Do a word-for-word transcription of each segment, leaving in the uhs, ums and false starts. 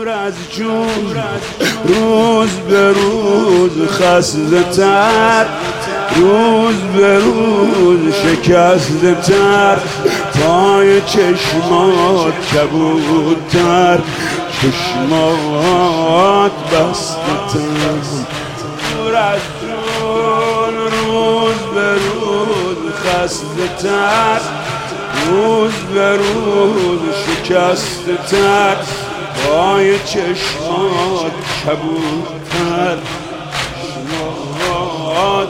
دور از جون روز به روز خسته تر، روز به روز شکسته تر، پای چشمات کبودتر، چشمات بسته تر. دور از جون روز به روز خسته تر، روز به روز شکسته تر، پای چشمات کبودتر، چشمات.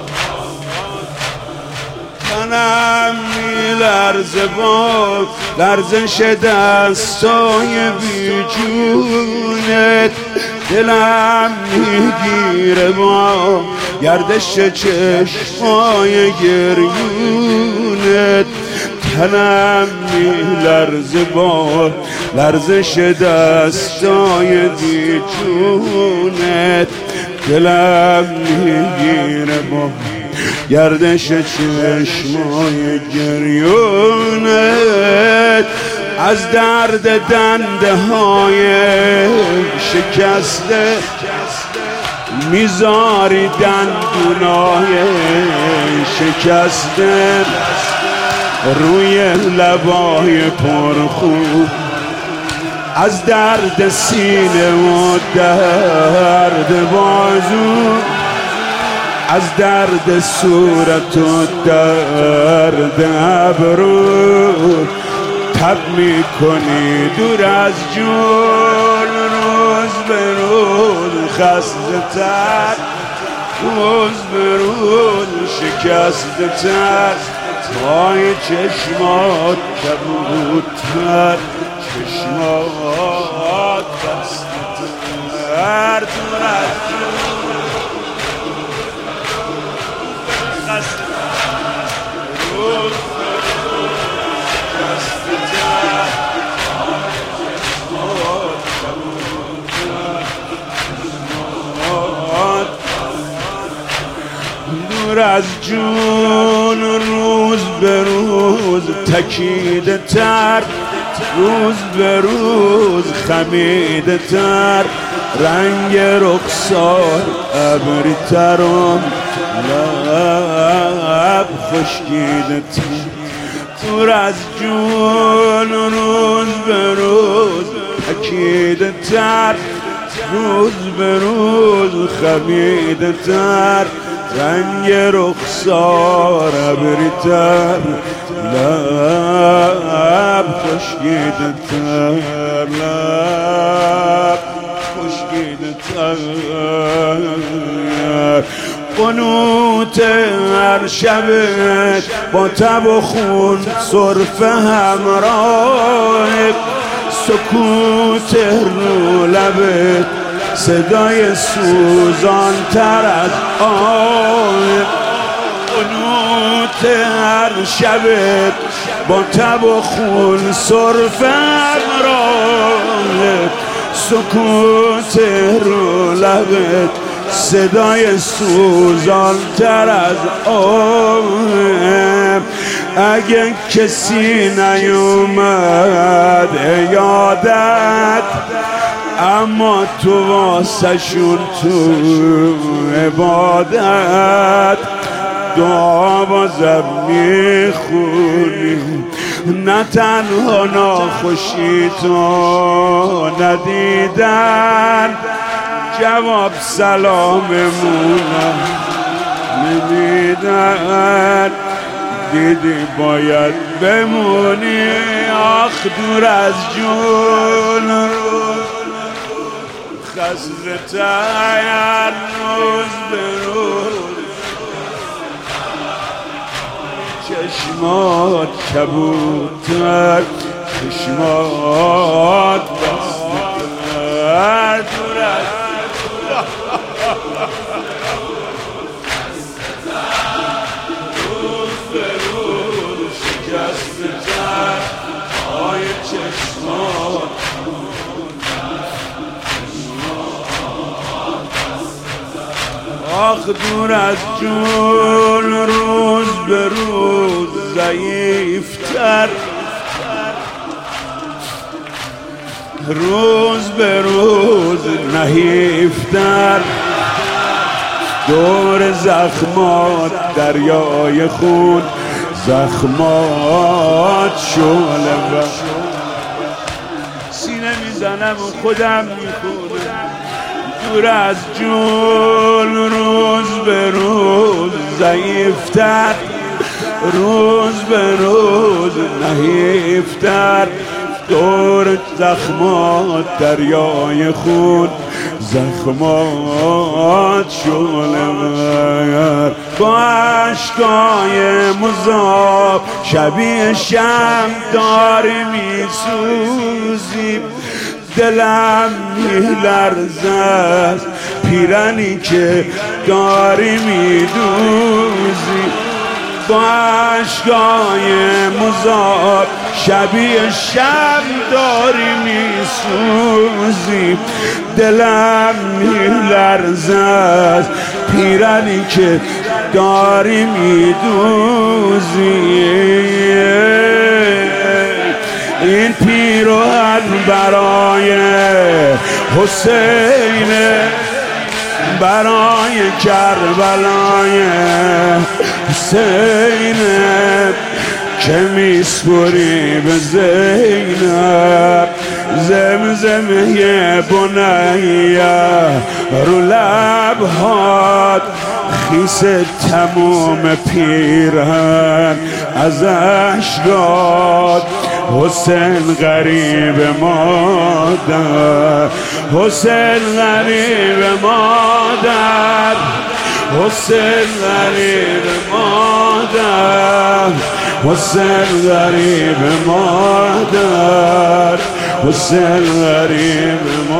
تنم میلرزه با لرزش دستای بیجونت، دلم میگیره با گردش چشمای گریونت، تنم میلرزه با لرزش دستای بیجونت، دلم میگیره با گردش چشمای گریونت. از درد دنده های شکسته میذاری دندونای شکسته روی لبای پرخون. از درد سینه و درد بازو، از درد صورت و درد ابرو تب میکنی دور از جون. روز به روز خسته تر، روز به روز شکسته تر، پای چشمات کبودتر، چشمات بسته تر. دور از جون خسته روز دور از جون روز به روز تکیده تر، روز به روز خمیده تر، رنگ رخسار ابری تر و لب خشکیده تر. دور از جون روز به روز تکیده تر، روز به روز خمیده تر، رنگ رخسار ابری تر، لب خشکیده تر، لب خشکیده تر. قنوت هر شبت با تب و خون سرفه همراه، سکوت رو لبت صدای سوزان تر از آه. قنوت هر شبت با تب و خون سرفه همراه، سکوت رو لبت صدای سوزان تر از آه. اگه کسی نیومد یادت، اما تو واسه شون تو عبادت دعا بازم میخونی. نه تنها ناخوشی تو ندیدن، جواب سلاممونم نمیدن. دیدی باید بمونی آخ دور از جون خسته تر، روز به روز چشمات کبودتر، چشمات بسته تر. دور از روز به روز شکسته تر، پای چشمات آخ دور از جون روز به روز ضعیفتر، روز به روز نحیفتر، دور زخمات دریای خون، زخمات شعله و سینه میزنم و خودم میخونم. دور از جون روز به روز ضعیفتر، روز به روز نحیفتر، دور زخمات دریای خون، زخمات شعله با عشقای مذاب شبیه شمع داری میسوزی. دلم میلرزد پیرنی که داری میدوزی. با عشقای مذاب شبیه شب داری میسوزی. دلم میلرزد پیرنی که داری میدوزی. این پیراهن برای حسین، برای کربلای حسین که میسپری به زینب. زمزمه بنیه رو لبهات خیس تموم پیرهن از اشکات. حسین غریب مادر، حسین غریب مادر، حسین غریب مادر، حسین غریب مادر، حسین غریب